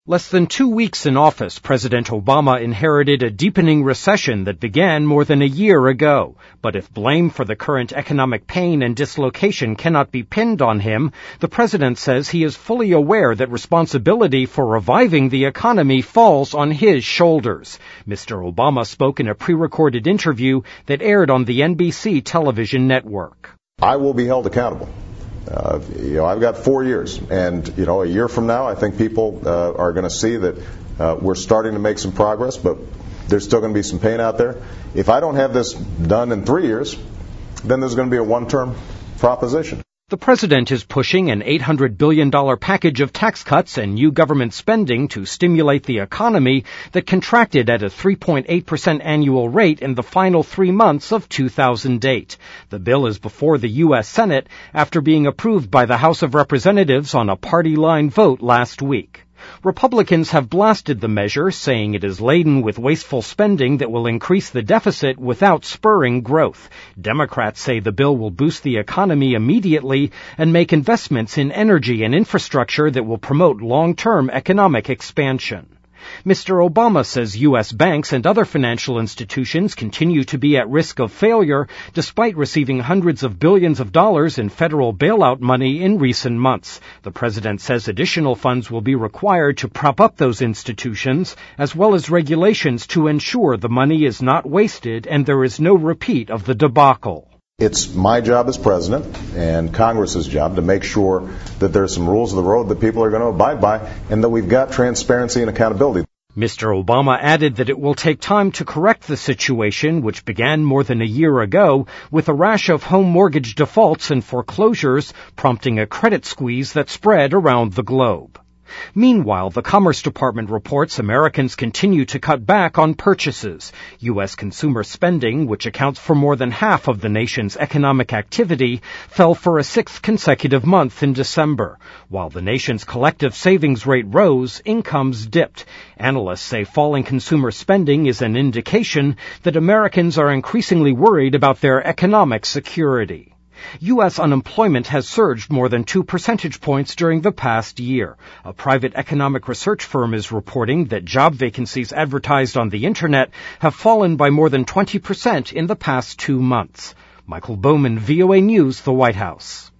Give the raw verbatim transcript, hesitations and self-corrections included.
Less than two weeks in office, President Obama inherited a deepening recession that began more than a year ago. But if blame for the current economic pain and dislocation cannot be pinned on him, the president says he is fully aware that responsibility for reviving the economy falls on his shoulders. Mister Obama spoke in a pre-recorded interview that aired on the N B C television network. I will be held accountable. Uh, you know, I've got four years, and you know, a year from now, I think people uh, are going to see that uh, we're starting to make some progress, but there's still going to be some pain out there. If I don't have this done in three years, then there's going to be a one-term proposition. The president is pushing an eight hundred billion dollars package of tax cuts and new government spending to stimulate the economy that contracted at a three point eight percent annual rate in the final three months of two thousand eight. The bill is before the U S Senate after being approved by the House of Representatives on a party-line vote last week. Republicans have blasted the measure, saying it is laden with wasteful spending that will increase the deficit without spurring growth. Democrats say the bill will boost the economy immediately and make investments in energy and infrastructure that will promote long-term economic expansion. Mister Obama says U S banks and other financial institutions continue to be at risk of failure despite receiving hundreds of billions of dollars in federal bailout money in recent months. The president says additional funds will be required to prop up those institutions, as well as regulations to ensure the money is not wasted and there is no repeat of the debacle. It's my job as president and Congress's job to make sure that there are some rules of the road that people are going to abide by and that we've got transparency and accountability. Mister Obama added that it will take time to correct the situation, which began more than a year ago, with a rash of home mortgage defaults and foreclosures, prompting a credit squeeze that spread around the globe. Meanwhile, the Commerce Department reports Americans continue to cut back on purchases. U S consumer spending, which accounts for more than half of the nation's economic activity, fell for a sixth consecutive month in December. While the nation's collective savings rate rose, incomes dipped. Analysts say falling consumer spending is an indication that Americans are increasingly worried about their economic security. U S unemployment has surged more than two percentage points during the past year. A private economic research firm is reporting that job vacancies advertised on the Internet have fallen by more than twenty percent in the past two months. Michael Bowman, V O A News, the White House.